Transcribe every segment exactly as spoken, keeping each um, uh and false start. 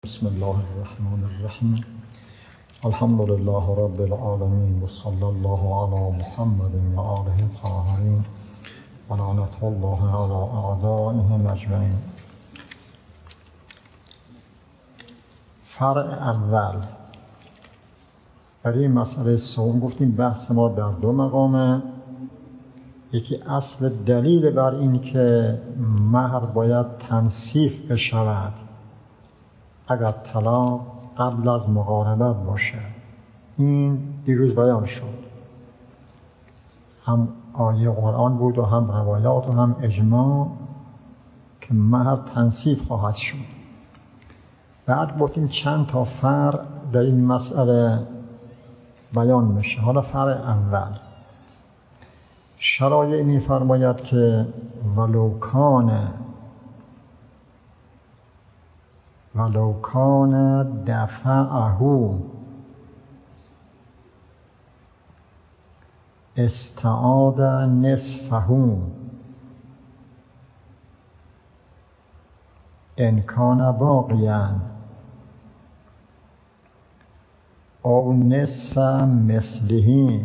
بسم الله الرحمن الرحیم. الحمد لله رب العالمین و صلی الله علی محمد و آله الطاهرین و لعنة الله علی اعدائهم اجمعین. فرع اول در این مسئله سوم گفتیم بحث ما در دو مقامه. یکی اصل دلیل بر این که مهر باید تنصیف بشود اگر طلاق قبل از مقاربت باشه. این دیروز بیان شد، هم آیه قرآن بود و هم روایات و هم اجماع که مهر تنصیف خواهد شد. بعد گفتیم چند تا فرع در این مسئله بیان میشه. حالا فرع اول شرایع می‌فرماید که ولو کان ولو کان دفعه استعاد نصفه ان کان باقیا او نصف مثله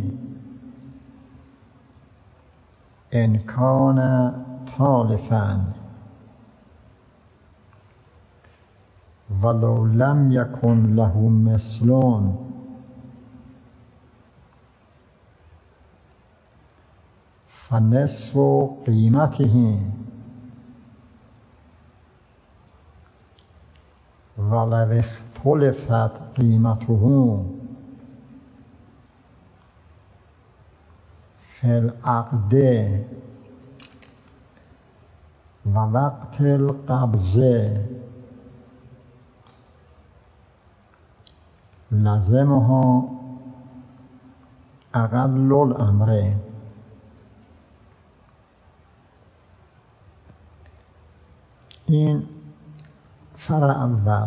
ان کان تالفا ولو لم یکن له مثل فنصف قیمته ولو اختلفت قیمته فی العقد و وقت القبضه لازمها اقل الامر. این فرع اول.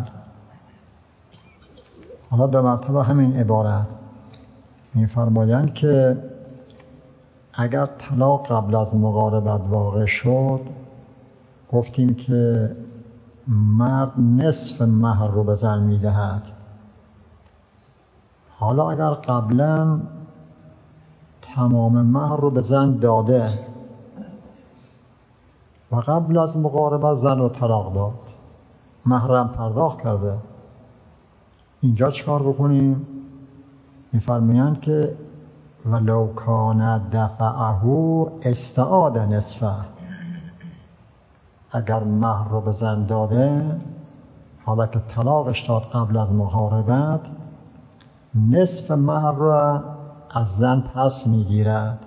حالا دو مرتبه همین عبارت می‌فرمایند که اگر طلاق قبل از مقاربت واقع شد، گفتیم که مرد نصف مهر رو به زن می‌دهد. حالا اگر قبلا تمام مهر رو به زن داده و قبل از مقاربت زن رو طلاق داد، مهرم پرداخت کرده، اینجا چیکار بکنیم؟ می‌فرمایند که ولو کان دفعه استعاد نصفه. اگر مهر رو به زن داده، حالا که طلاقش داد قبل از مقاربت، نصف مهر را از زن پس میگیرد.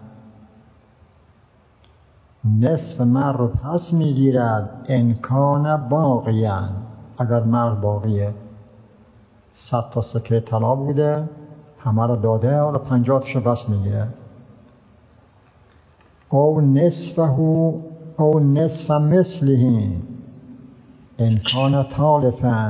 نصف مهر رو پس میگیرد ان کان باقیا. اگر مهر باقیه، صد تا سکه طلا بوده، همه رو داده، حالا پنجاه تاشو پس میگیره. او نصفه او نصف مثله ان کان تالفا.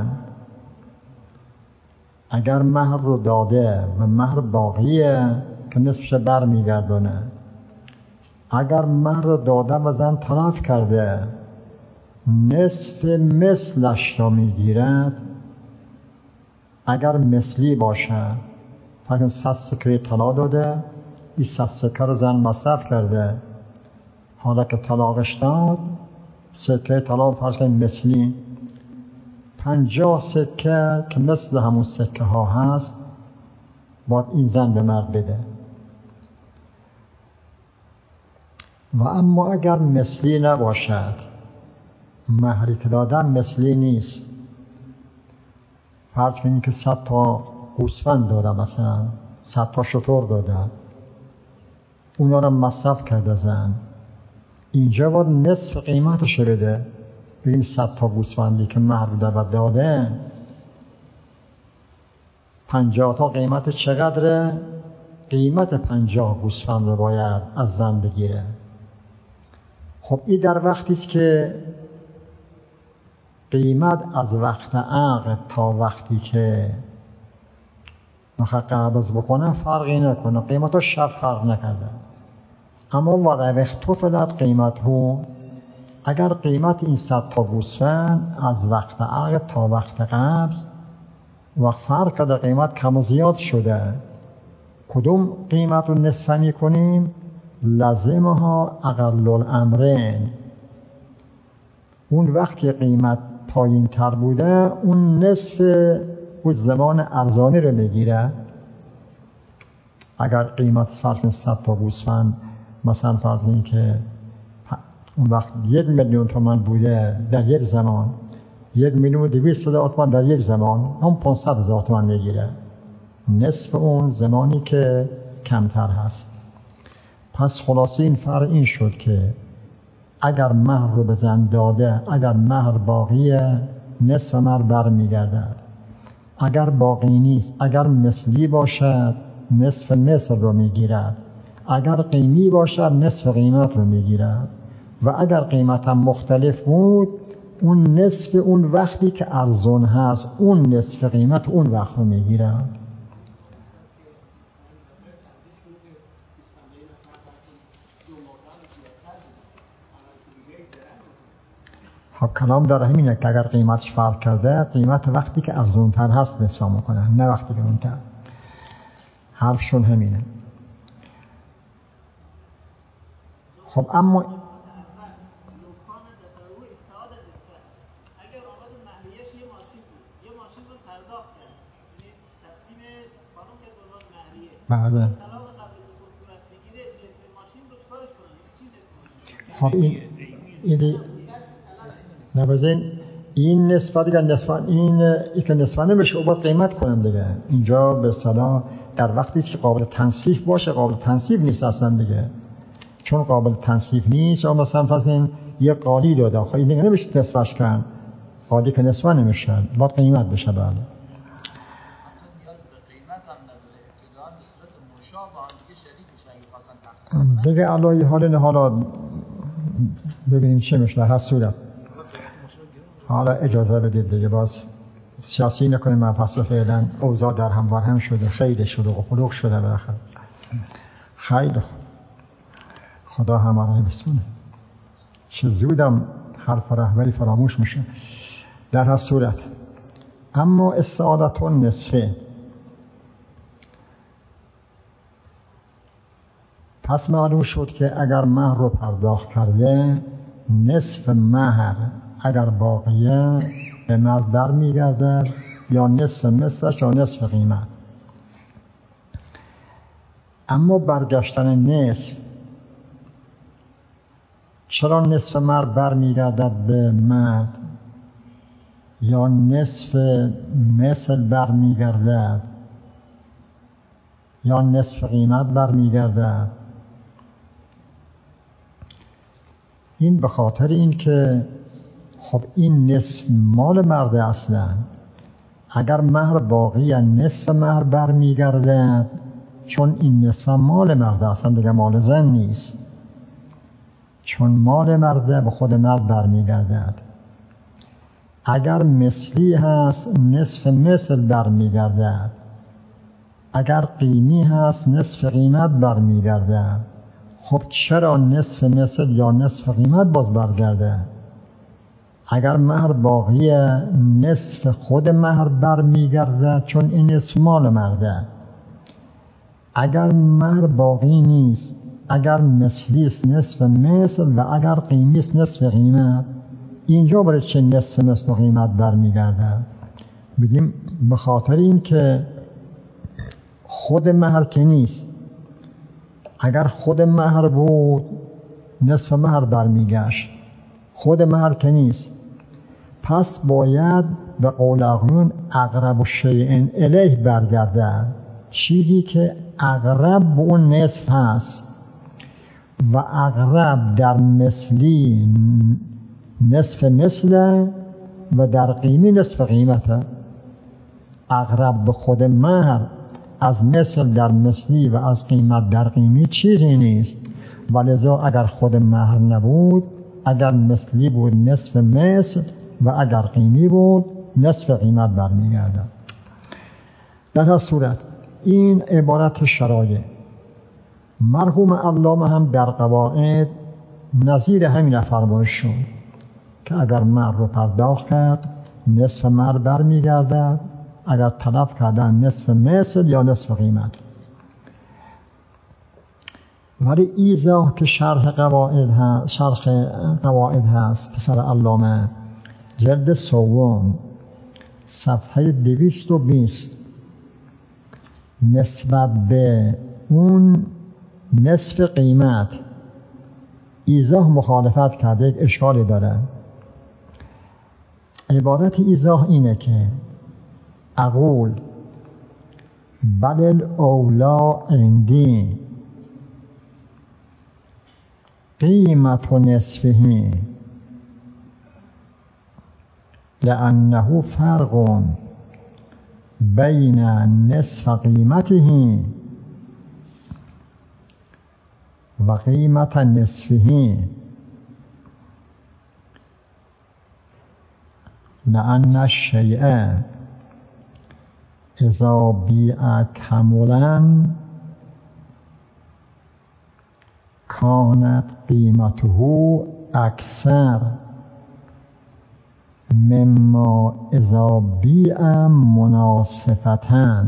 اگر مهر رو داده و مهر باقیه که نصفش بر میگردونه. اگر مهر رو داده و زن تلف کرده، نصف مثلش رو میگیرد. اگر مثلی باشه، فقط صد سکه طلا داده، این صد سکه رو زن مصرف کرده، حالا که طلاقش داد، سکه طلا فرض کنیم مثلی، پنجاه سکه که مثل همون سکه ها هست باید این زن به مرد بده. و اما اگر مثلی نباشد، مهری که دادن مثلی نیست، فرض کنید که صد تا گوسفند داده، مثلا صد تا شتر داده، اونا رو مصرف کرده زن، اینجا باید نصف قیمتش بده. بگیم صد تا گوسفندی که مهر داده، پنجاه تا قیمت چقدره؟ قیمت پنجاه گوسفند رو باید از زن بگیره. خب این در وقتی است که قیمت از وقت عقد تا وقتی که میخواد قبض بکنه فرقی نکنه، قیمت ها شب فرق نکرده. اما ولو اختلفت قیمته اگر قیمت این صد تا گوسفند از وقت عقد تا وقت قبض و فرق کرده قیمت کم و زیاد شده، کدوم قیمت رو نصف می کنیم؟ لازمها اقل الامرین. اون وقتی قیمت پایین تر بوده اون نصف اون زمان ارزانی رو میگیره. اگر قیمت فرض صد تا گوسفند مثلا فرض این که اون وقت یک میلیون تومان بوده در یک زمان، یک میلیون و دویست هزار تومان در یک زمان، هم پانصد هزار تومان میگیره، نصف اون زمانی که کمتر هست. پس خلاصه این فرق این شد که اگر مهر رو به زن داده، اگر مهر باقیه نصف مهر برمیگردد، اگر باقی نیست، اگر مثلی باشد نصف مثل رو میگیرد، اگر قیمی باشد نصف قیمت رو میگیرد و اگر قیمت هم مختلف بود اون نصف اون وقتی که ارزون هست اون نصف قیمت اون وقت رو میگیرد. خب کلام داره همینه که اگر قیمتش فرق کرده قیمت وقتی که ارزون تر هست نصف میکنه، نه وقتی که اون تر. حرفشون همینه. خب اما بله. خب این این نبازین این نسبت دیگر نسبت این ای که نسبت نمیشه باید قیمت کنم دیگه. اینجا به اصطلاح در وقتی که قابل تنصیف باشه، قابل تنصیف نیست اصلا دیگه. چون قابل تنصیف نیست اما مثلا فرض یه قالی داده، خب این دیگه نمیشه نسبتش کنن، قالی که نسبت نمیشه باید قیمت بشه. بله دیگه علایه حال نه. حالا ببینیم چه میشه در هر صورت. حالا اجازه بدید دیگه باز سیاسی نکنیم. من پس فعلا اوضاع در هم بر هم شده، خیلی شده و خلوق شده بالاخره. خیلی خدا همه را بسونه. چه زودم حرف رهبری فراموش میشه. در هر صورت اما استعادت نصفه. پس معلوم شد که اگر مهر رو پرداخت کرده نصف مهر اگر باقیه به مرد بر میگردد یا نصف مثلش یا نصف قیمت. اما برگشتن نصف، چرا نصف مرد بر میگردد به مرد یا نصف مثل بر میگردد یا نصف قیمت بر میگردد؟ این به خاطر این که خب این نصف مال مرد اصلا. اگر مهر باقی نصف مهر بر میگردد، چون این نصف مال مرد اصلا دیگه مال زن نیست، چون مال مرده به خود مرد بر میگردد. اگر مثلی هست نصف مثل بر میگردد، اگر قیمی هست نصف قیمت بر میگردد. خب چرا نصف مثل یا نصف قیمت باز برگرده؟ اگر مهر باقی نصف خود مهر بر میگرده، چون این نصف مال مرده. اگر مهر باقی نیست، اگر مثلی است نصف مثل و اگر قیمی است نصف قیمت، اینجا برای چه نصف مثل و قیمت بر میگرده؟ بگیم به خاطر این که خود مهر که نیست. اگر خود مهر بود نصف مهر برمیگشت، خود مهر که نیست. پس باید به قول آقایون اقرب الشیء الیه برگردد، چیزی که اقرب به اون نصف هست و اقرب در مثلی نصف مثله و در قیمی نصف قیمته. اقرب به خود مهر از مثل در مثلی و از قیمت در قیمی چیزی نیست، ولذا اگر خود مهر نبود، اگر مثلی بود نصف مثل و اگر قیمی بود نصف قیمت برمیگردد. در هر صورت این عبارت شرایع. مرحوم علامه هم در قواعد نظیر همین فرمایش شد. که اگر مهر رو پرداخت کرد نصف مهر برمیگردد، اگر تلف کردن نصف مثل یا نصف قیمت. ولی ایضاح که شرح قواعد هست، شرح قواعد هست پسر علامه، جلد سوم صفحه دویست و بیست، نسبت به اون نصف قیمت ایضاح مخالفت کرده، یک اشکالی داره. عبارت ایضاح اینه که اقول بل الاولا عندی قیمت نصفه لأنه فرق بین نصف قیمته و قیمت نصفه، لأن الشیء اذا بیع کاملا کانت قیمته اکثر مما اذا بیع مناصفة.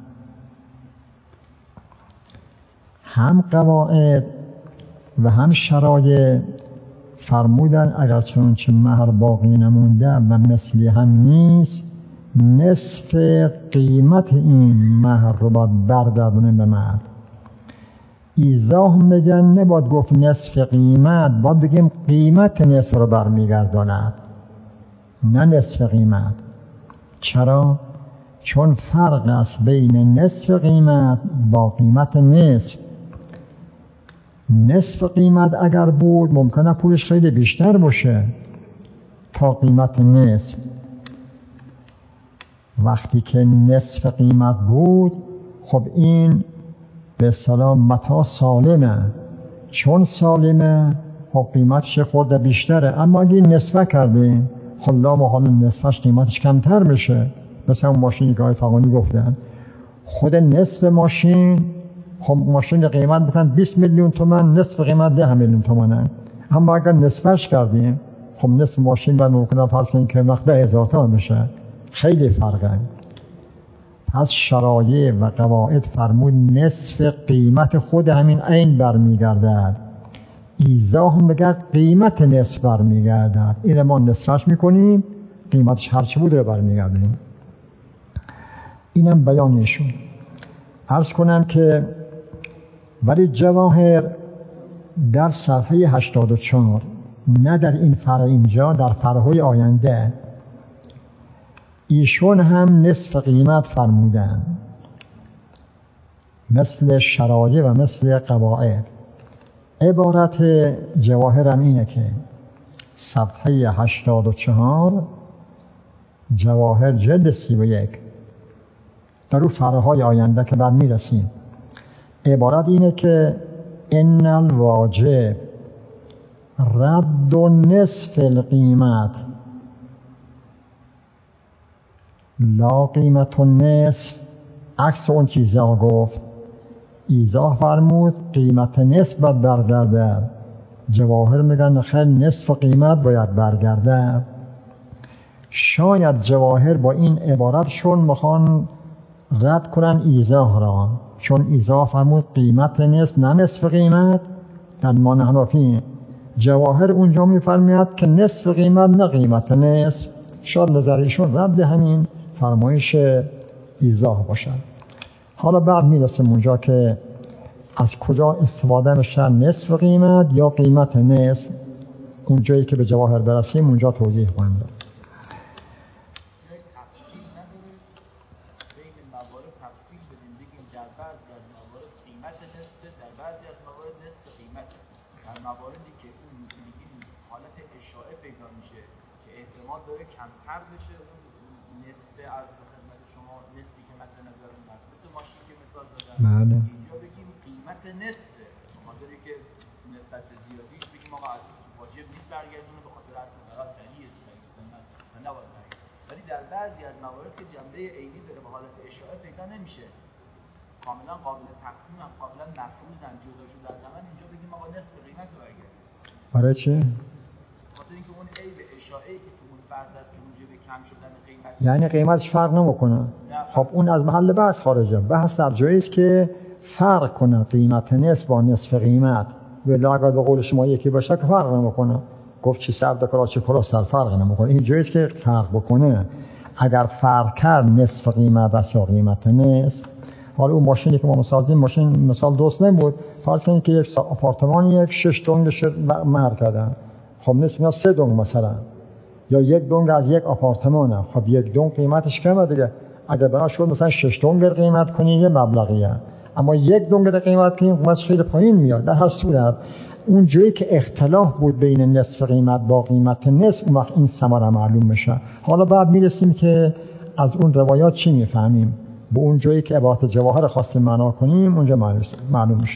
هم قواعد و هم شرایع فرمودن اگر چنانچه مهر باقی نمونده و مثلی هم نیست، نصف قیمت این مهر رو باید برگردونه به مرد. ایضاح میگن نباید گفت نصف قیمت، باید بگیم قیمت نصف رو برمیگرداند، نه نصف قیمت. چرا؟ چون فرق است بین نصف قیمت با قیمت نصف. نصف قیمت اگر بود ممکنه پولش خیلی بیشتر باشه تا قیمت نصف. وقتی که نصف قیمت بود خب این به اصطلاح متاع سالمه، چون سالمه خب قیمتش خورده بیشتره. اما اگه نصفه کردیم خب لا محال نصفش قیمتش کمتر میشه. مثلا اون ماشینی که آقای فغانی گفتن، خود نصف ماشین خب ماشین قیمت بکنن بیست میلیون تومان، نصف قیمت ده میلیون تومانه. اما اگر نصفش کردیم خب نصف ماشین باید ممکنه فرض کنیم که وقت ده هزار تومان میشه. خیلی فرقه. پس شرایع و قواعد فرمود نصف قیمت خود همین عین برمیگردد. ایضاح میگه قیمت نصف برمیگردد، این ما نصفش میکنیم، قیمتش هرچی بود رو برمیگردیم. اینم بیانشون. عرض کنم که ولی جواهر در صفحه هشتاد و چهار، نه در این فرع اینجا، در فرعهای آینده ایشون هم نصف قیمت فرمودن، مثل شرایع و مثل قواعد. عبارت جواهر هم اینه که صفحه هشتاد و چهار جواهر جلد سی و یک، در اون فرعهای آینده که بعد میرسیم، عبارت اینه که ان الواجب رد نصف القیمت لا قیمت النصف. عکس اون چیزا گفت. ایضاح فرمود قیمت نصف باید برگرده. جواهر میگن خیلی نصف قیمت باید برگرده. شاید جواهر با این عبارتشون میخوان رد کنن ایضاح را، چون ایضاح فرمود قیمت نصف نه نصف قیمت. در مان حنفی جواهر اونجا میفرماید که نصف قیمت نه قیمت نصف. شاید نظرشون رد همین فرمایش ایضاح باشد. حالا بعد میرسیم اونجا که از کجا استفاده میشه، نصف قیمت یا قیمت نصف. اونجایی که به جواهر برسیم اونجا توضیح خواهیم داد. مواردی که اون میگیم حالت اشاعه پیدا میشه که احتمال داره کمتر بشه، اون نصف از خدمت شما نصفی که مد نظرمون هست، مثل ماشین که مثال دادم، بله. اینجا بگیم قیمت نصفه، ما داری که نسبت به زیادیش بگیم آقا واجب نیست برگردونه به خاطر اصل قرار دلیه مثلا من نباید برگردونه. ولی در بعضی از موارد که جنبه عینی داره به حالت اشاعه پیدا نمیشه، کاملا قابل تقسیم هم کاملا مفروض هم جدا شده از زمان، اینجا بگیم آقا نصف قیمت رو برگردیم. برای چه؟ خاطر اینکه اون عیب اشاعه‌ای که تو اون فرض است که موجب کم شدن قیمت، یعنی قیمتش فرق نمیکنه. خب اون از محل بحث خارجه. بحث در جایی است که فرق کنه قیمت نصف با نصف قیمت، ولی اگر به قول شما یکی باشه که فرق نمیکنه. گفت چی سرد کلا چه کلا سر فرق نمیکنه. این جایی است که فرق بکنه. اگر فرق کرد نصف قیمت و یا قیمت نصف، حالا اون ماشینی که ما مسازیم ماشین مثال درست نبود، فرض کنید که یک آپارتمان یک شش دنگ مهر کردن، خب نصف میاد سه دنگ مثلا، یا یک دنگ از یک آپارتمانه، خب یک دنگ قیمتش کمه دیگه. اگر بنا شد مثلا شش دنگ قیمت کنین یه مبلغیه، اما یک دنگ قیمت کنین قیمتش خیلی پایین میاد. در هر صورت اون جایی که اختلاف بود بین نصف قیمت با قیمت نصف، اون وقت این ثمره معلوم میشه. حالا بعد میرسیم که از اون روایات چی میفهمیم، به اون جایی که عبارت جواهر خواستیم معنا کنیم اونجا معلوم میشه.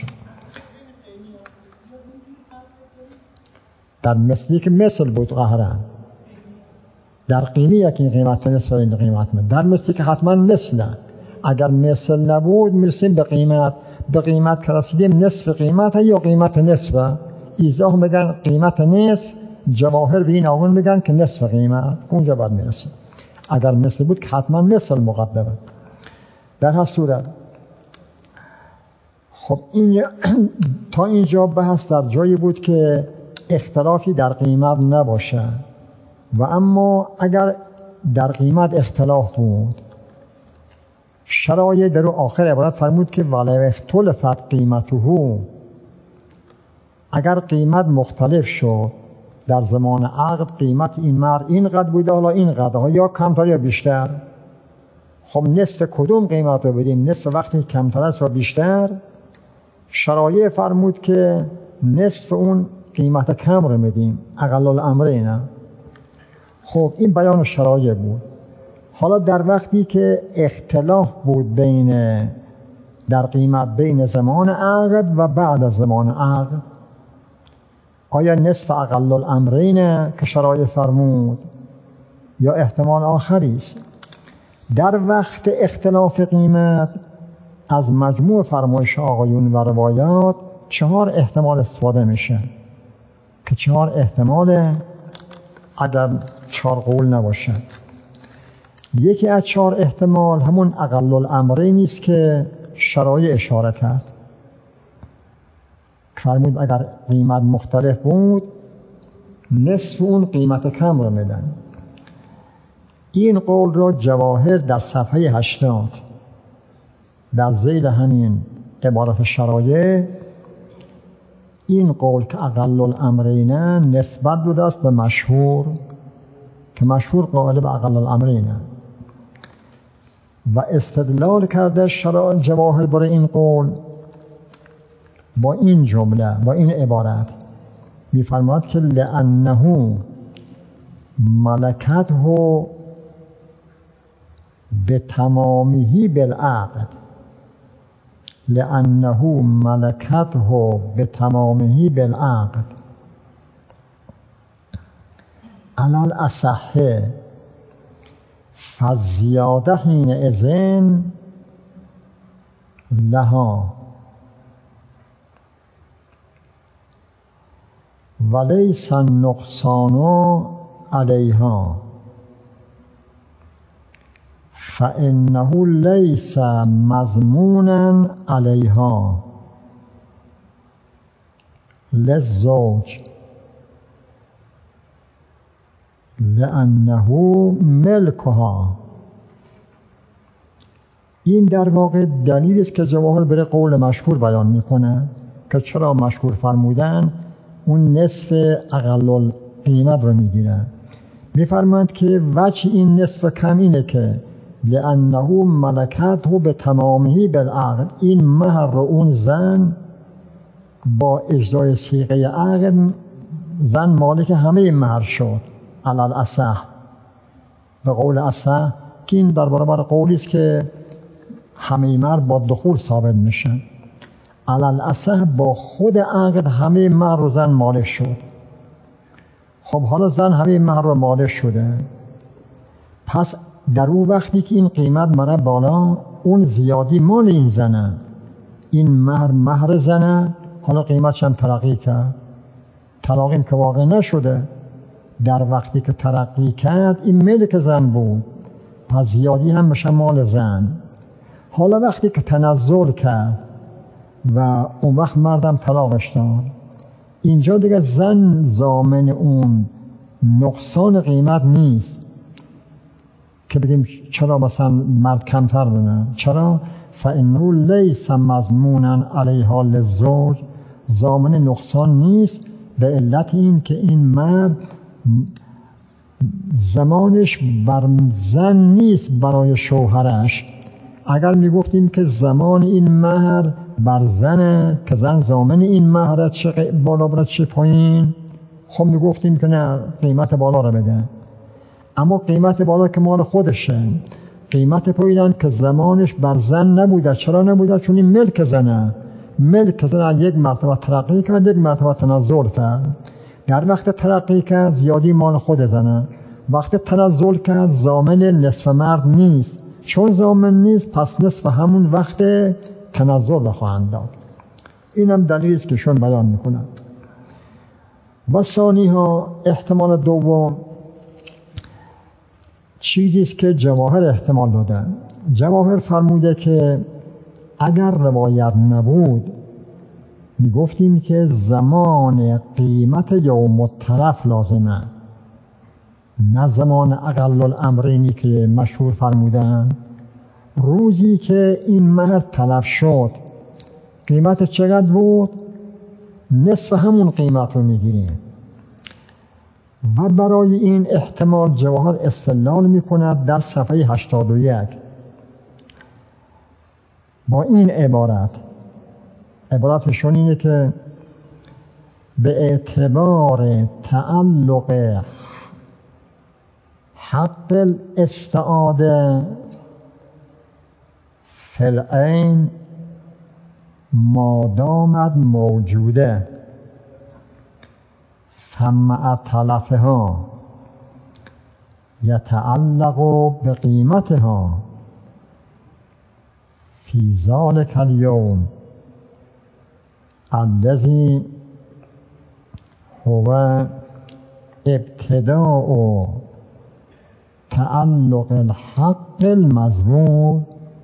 در مثلی که مثل بود قهرن، در قیمی یکی قیمت نصف این قیمت من، در مثلی که حتما مثله. اگر مثل نبود میرسیم به قیمت، به قیمت که رسیدیم نصف قیمت یا قیمت نصف، ایزاح میگن قیمت نصف، جواهر به این آقون میگن که نصف قیمت، اونجا باید میرسیم. اگر مثل بود که حتما مثل مقدمه. در هر صورت خب این تا اینجا بحث در جایی بود که اختلافی در قیمت نباشه، و اما اگر در قیمت اختلاف بود، شرایط در آخر عبارت فرمود که ولو اختلفت قیمته، اگر قیمت مختلف شد در زمان عقد، قیمت این مهر اینقدر بوده حالا اینقدر، یا کمتر یا بیشتر، خب نصف کدوم قیمت رو بدیم؟ نصف وقتی کمتر است و بیشتر؟ شرایع فرمود که نصف اون قیمت کم رو میدیم، اقل الامرین. خب این بیان شرایع بود. حالا در وقتی که اختلاف بود بین در قیمت بین زمان عقد و بعد از زمان عقد، آیا نصف اقل الامرین که شرایع فرمود یا احتمال آخری است؟ در وقت اختلاف قیمت از مجموع فرمایش آقایون و روایات چهار احتمال استفاده میشه که چهار احتمال اگر چهار قول نباشه. یکی از چهار احتمال همون اقل الامرین نیست که شرایع اشاره کرد، فرمود اگر قیمت مختلف بود نصف اون قیمت کم رو میدن. این قول را جواهر در صفحه هشتاد در ذیل همین عبارت شرایع، این قول که اقل الامرین نسبت بوده است به مشهور، که مشهور قائل به اقل الامرین، و استدلال کرده شرایع جواهر برای این قول با این جمله، با این عبارت می‌فرماید که لأنه ملکته به تمامه بالعقد، لأنه ملکته به تمامه بالعقد علی الاصح فالزیاده حینئذ لها ولیس النقصان علیها فإنه لیس مضمونا علیها للزوج لأنه ملکها. این در واقع دلیل است که جواهر بر قول مشهور بیان میکنه که چرا مشهور فرمودن اون نصف اقل قیمت رو میگیره. میفرماند که وجه این نصف کم اینه که لأنه ملکته به تمامه بالعقد، این مهر رو اون زن با اجرای صیغه عقد زن مالک همه مهر شد علی الاصح، به قول اصح، که این در برابر قولی است که همه مهر با دخول ثابت میشه. علی الاصح با خود عقد همه مهر رو زن مالک شد. خب حالا زن همه مهر رو مالک شده، پس در اون وقتی که این قیمت مره بالا، اون زیادی مال این زنه، این مهر مهر زنه، حالا قیمتش هم ترقی کرد، طلاقیم که واقع نشده، در وقتی که ترقی کرد این ملک زن بود، پس زیادی هم میشه مال زن. حالا وقتی که تنزل کرد و اون وقت مردم طلاقش داد، اینجا دیگه زن ضامن اون نقصان قیمت نیست که بگیم چرا مثلا مرد کمتر بده. چرا؟ فإنه لیس مضمونا علیها للزوج، ضامن نقصان نیست به علت این که این مرد زمانش بر زن نیست برای شوهرش. اگر میگفتیم که زمان این مهر بر زنه که زن ضامن این مهر، چه بالا بره چه پایین، خب میگفتیم که نه قیمت بالا رو بده. اما قیمت بالا که مال خودشه، قیمت پایین که زمانش بر زن نبوده. چرا نبوده؟ چون این ملک زنه. ملک زن یک مرتبه ترقی کرد، یک مرتبه تنزل کرد. در وقت ترقی کرد زیادی مال خود زنه، وقت تنزل کرد ضامن نصف مرد نیست. چون ضامن نیست پس نصف همون وقت تنزل رو خواهند داد. اینم دلیلی است که شون بیان میکنن. و ثانی ها، احتمال دوم چیزی است که جواهر احتمال دادن. جواهر فرموده که اگر روایت نبود میگفتیم که زمان قیمت یوم التلف لازمه، نه زمان اقل الامرینی که مشهور فرمودن. روزی که این مهر تلف شد قیمت چقدر بود؟ نصف همون قیمت رو میگیریم. و برای این احتمال جواهر استدلال میکند در صفحه هشتاد و یک با این عبارت. عبارتشون اینه که به اعتبار تعلق حق الاستعاده فی العین ما دامت موجوده فمع تلفها یتعلق بقیمتها فی ذلک اليوم الذی هو ابتداء تعلق الحق المضمون.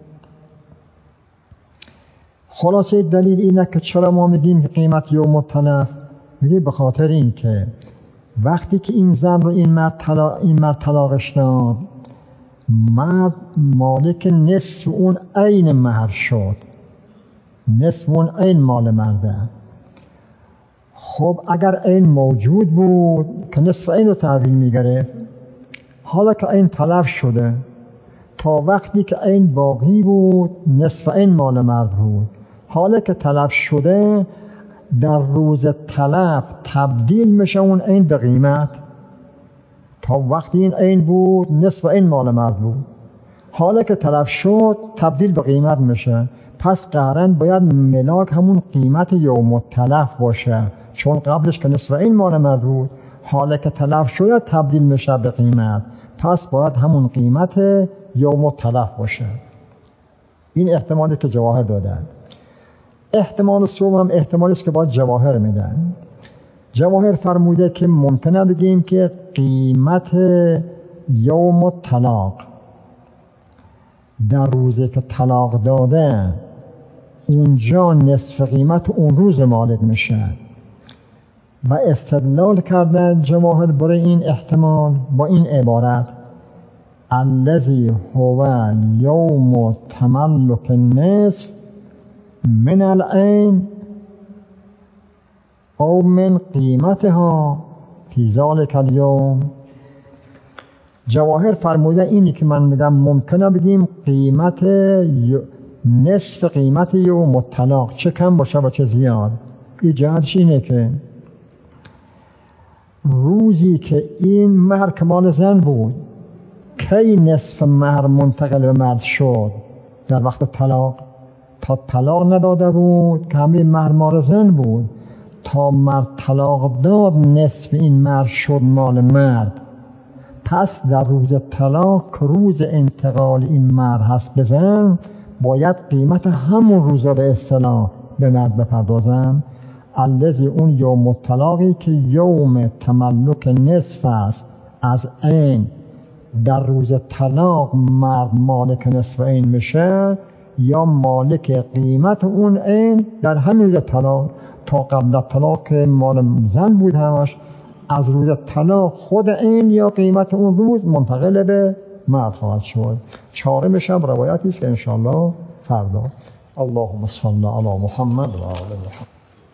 خلاصه دلیل اینه که چرا ما میگیم که قیمت یوم التلف، میگیم به خاطر این که وقتی که این زن رو این مرد طلاق این مرد طلاقش داد، مرد مالک نصف اون عین مهر شد، نصف اون عین مال مرده. خب اگر عین موجود بود که نصف عین رو تحویل میگرفت، حالا که عین تلف شده، تا وقتی که عین باقی بود نصف عین مال مرد بود. حالا که تلف شده در روز تلف تبدیل میشه اون عین به قیمت. تا وقتی این عین بود نصف عین مال مرد بود، حالا که تلف شد تبدیل به قیمت میشه. پس قهرن باید ملاک همون قیمت یوم التلف باشه، چون قبلش که نصف عین مال مرد بود، حالا که تلف شده تبدیل میشه به قیمت، پس باید همون قیمت یوم التلف باشه. این احتمالی که جواهر دادن. احتمال سوم هم احتمالی است که باید جواهر میدن. جواهر فرموده که ممکنه بگیم که قیمت یوم الطلاق در روزی که طلاق داده اونجا نصف قیمت اون روز مالک میشه. و استدلال کردن جواهر برای این احتمال با این عبارت: الذی هو یوم تملک النصف من العین او من قیمتها فی ذلک الیوم. جواهر فرموده اینی که من میگم ممکنه بگیم قیمت نصف قیمت یوم الطلاق، چه کم باشه و چه زیاد. ایجادش اینه که روزی که این مهر کمال زن بود، کی نصف مهر منتقل به مرد شد؟ در وقت طلاق. تا طلاق نداده بود که همه مهر مال زن بود، تا مرد طلاق داد نصف این مهر شد مال مرد. پس در روز طلاق که روز انتقال این مهر هست بزن، باید قیمت همون روزا به اصطلاح به مرد بپردازن. الذی اون یوم الطلاقی که یوم تملک نصف است از عین، در روز طلاق مرد مالک نصف عین میشه یا مالک قیمت اون عین در همین روز طلاق. تا قبل طلاق مال زن بود همش، از روز طلاق خود عین یا قیمت اون روز منتقل به مرد خواهد شد. چهارم شب روایتی است که انشاءالله فردا. اللهم صل علی محمد و آل محمد.